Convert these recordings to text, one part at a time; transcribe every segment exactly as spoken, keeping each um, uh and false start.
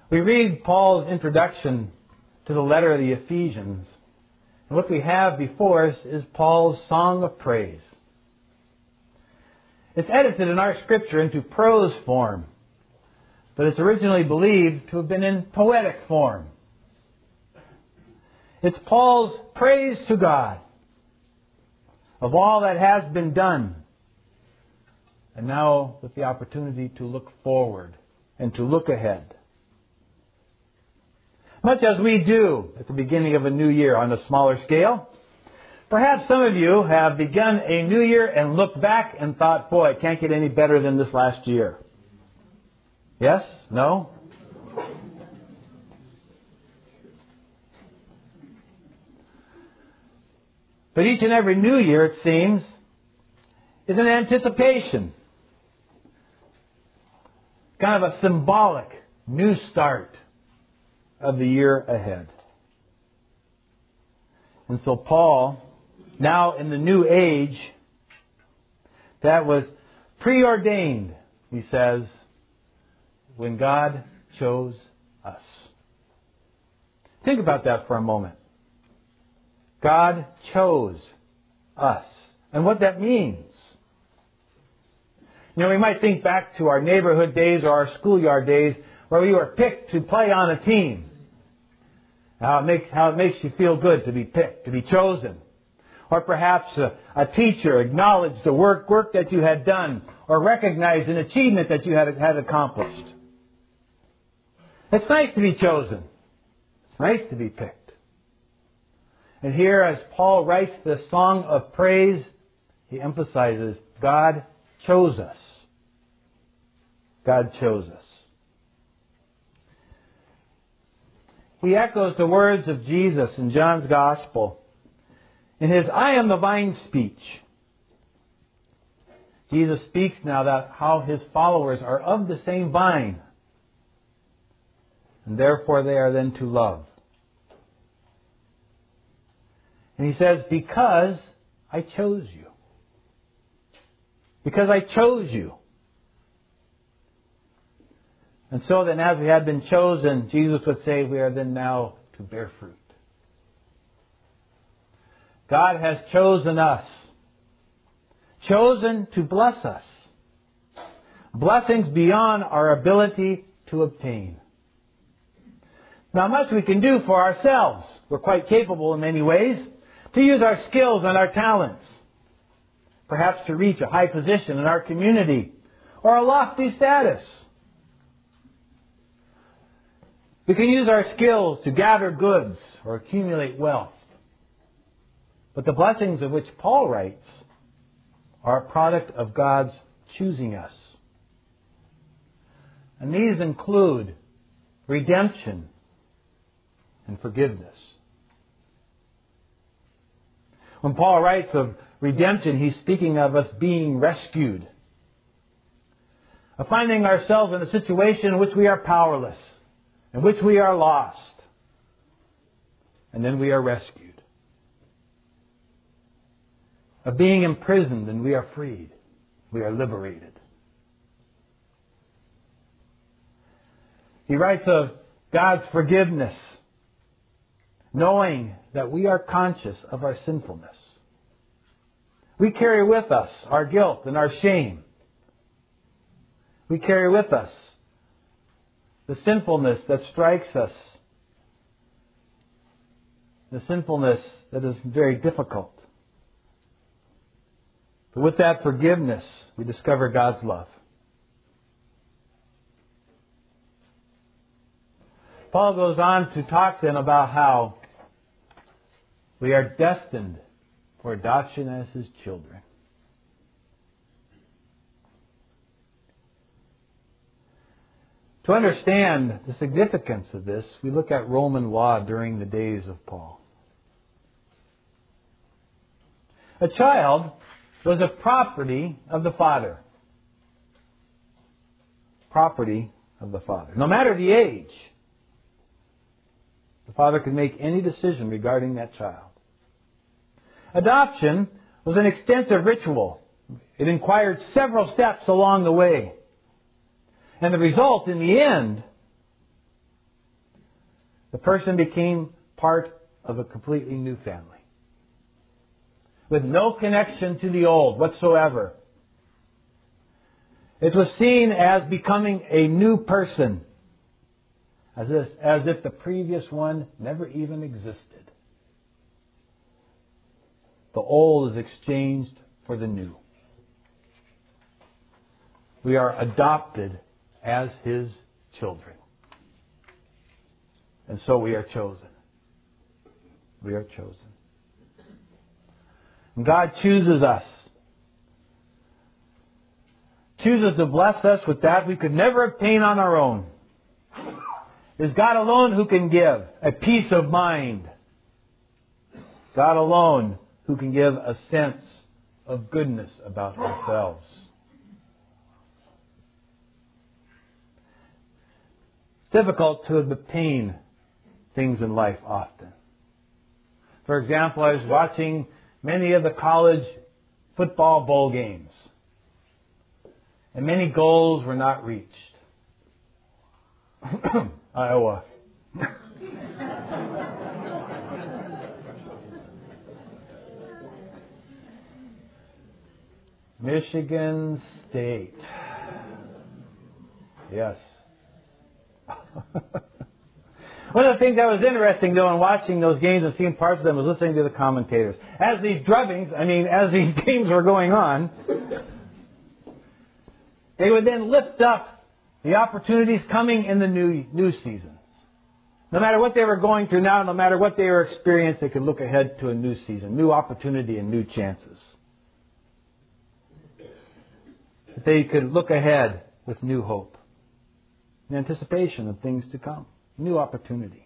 We read Paul's introduction to the letter of the Ephesians. And what we have before us is Paul's song of praise. It's edited in our scripture into prose form, but it's originally believed to have been in poetic form. It's Paul's praise to God of all that has been done, and now with the opportunity to look forward and to look ahead. Much as we do at the beginning of a new year on a smaller scale, perhaps some of you have begun a new year and looked back and thought, boy, it can't get any better than this last year. Yes? No? But each and every new year, it seems, is an anticipation. Kind of a symbolic new start of the year ahead. And so Paul, now in the new age, that was preordained, he says, when God chose us. Think about that for a moment. God chose us. And what that means. You know, we might think back to our neighborhood days or our schoolyard days where we were picked to play on a team. How it makes, how it makes you feel good to be picked, to be chosen. Or perhaps a, a teacher acknowledged the work, work that you had done or recognized an achievement that you had, had accomplished. It's nice to be chosen. It's nice to be picked. And here, as Paul writes this song of praise, he emphasizes God chose us. God chose us. He echoes the words of Jesus in John's Gospel in his I am the vine speech. Jesus speaks now that how his followers are of the same vine, and therefore they are then to love. And he says, because I chose you. Because I chose you. And so then as we have been chosen, Jesus would say, we are then now to bear fruit. God has chosen us. Chosen to bless us. Blessings beyond our ability to obtain. Now much we can do for ourselves. We're quite capable in many ways to use our skills and our talents. Perhaps to reach a high position in our community or a lofty status. We can use our skills to gather goods or accumulate wealth. But the blessings of which Paul writes are a product of God's choosing us. And these include redemption and forgiveness. When Paul writes of redemption, he's speaking of us being rescued. Of finding ourselves in a situation in which we are powerless. In which we are lost. And then we are rescued. Of being imprisoned and we are freed. We are liberated. He writes of God's forgiveness. Knowing that we are conscious of our sinfulness. We carry with us our guilt and our shame. We carry with us the sinfulness that strikes us. The sinfulness that is very difficult. But with that forgiveness, we discover God's love. Paul goes on to talk then about how we are destined for adoption as His children. To understand the significance of this, we look at Roman law during the days of Paul. A child was a property of the father. Property of the father. No matter the age, the father could make any decision regarding that child. Adoption was an extensive ritual. It required several steps along the way. And the result, in the end, the person became part of a completely new family, with no connection to the old whatsoever. It was seen as becoming a new person, as if, as if the previous one never even existed. The old is exchanged for the new. We are adopted as His children. And so we are chosen. We are chosen. And God chooses us. Chooses to bless us with that we could never obtain on our own. It is God alone who can give a peace of mind. God alone who can give a sense of goodness about ourselves. It's difficult to obtain things in life often. For example, I was watching many of the college football bowl games, and many goals were not reached. Iowa. Michigan State. Yes. One of the things that was interesting, though, in watching those games and seeing parts of them was listening to the commentators. As these drubbings, I mean, as these games were going on, they would then lift up the opportunities coming in the new, new seasons. No matter what they were going through now, no matter what they were experiencing, they could look ahead to a new season, new opportunity and new chances. They could look ahead with new hope, in anticipation of things to come, new opportunity.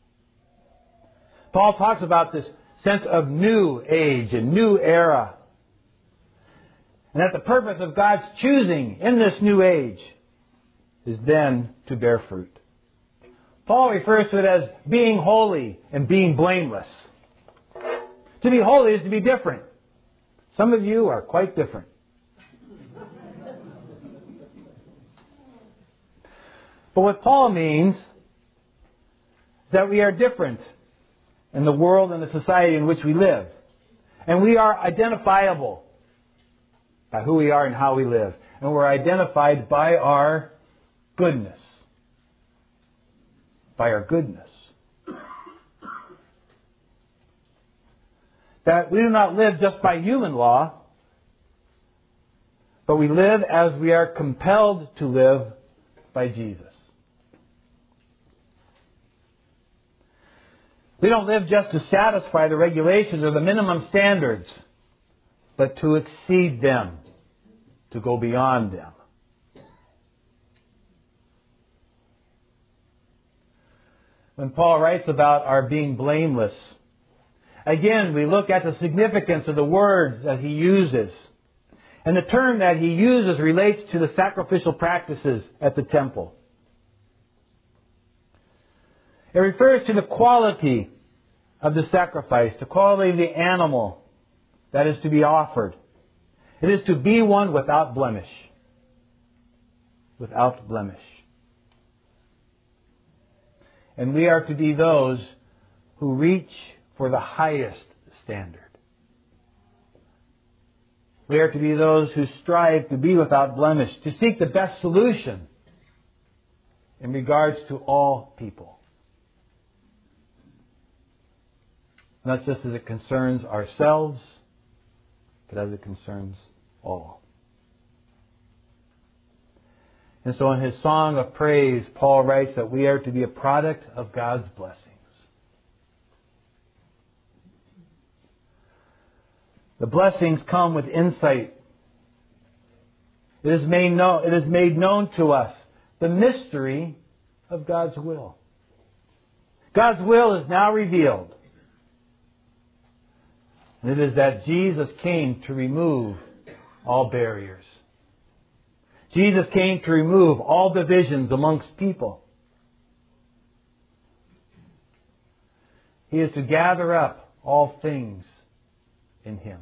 Paul talks about this sense of new age and new era, and that the purpose of God's choosing in this new age is then to bear fruit. Paul refers to it as being holy and being blameless. To be holy is to be different. Some of you are quite different. But what Paul means is that we are different in the world and the society in which we live. And we are identifiable by who we are and how we live. And we're identified by our goodness. By our goodness. That we do not live just by human law, but we live as we are compelled to live by Jesus. We don't live just to satisfy the regulations or the minimum standards, but to exceed them, to go beyond them. When Paul writes about our being blameless, again, we look at the significance of the words that he uses. And the term that he uses relates to the sacrificial practices at the temple. It refers to the quality of the sacrifice, the quality of the animal that is to be offered. It is to be one without blemish. Without blemish. And we are to be those who reach for the highest standard. We are to be those who strive to be without blemish, to seek the best solution in regards to all people. Not just as it concerns ourselves, but as it concerns all. And so in his song of praise, Paul writes that we are to be a product of God's blessings. The blessings come with insight. It is made known, it is made known to us the mystery of God's will. God's will is now revealed. And it is that Jesus came to remove all barriers. Jesus came to remove all divisions amongst people. He is to gather up all things in Him.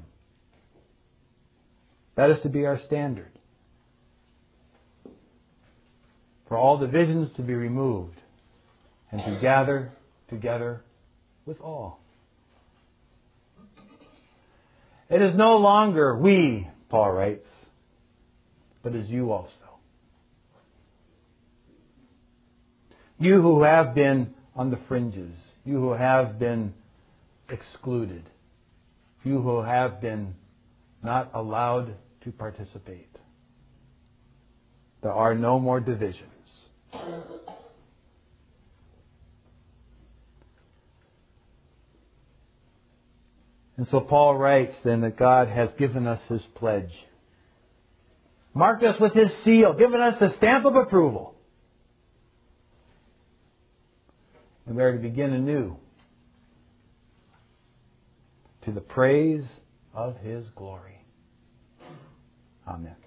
That is to be our standard. For all divisions to be removed and to gather together with all. It is no longer we, Paul writes, but is you also. You who have been on the fringes, you who have been excluded, you who have been not allowed to participate. There are no more divisions. And so Paul writes then that God has given us His pledge, marked us with His seal, given us the stamp of approval. And we are to begin anew to the praise of His glory. Amen.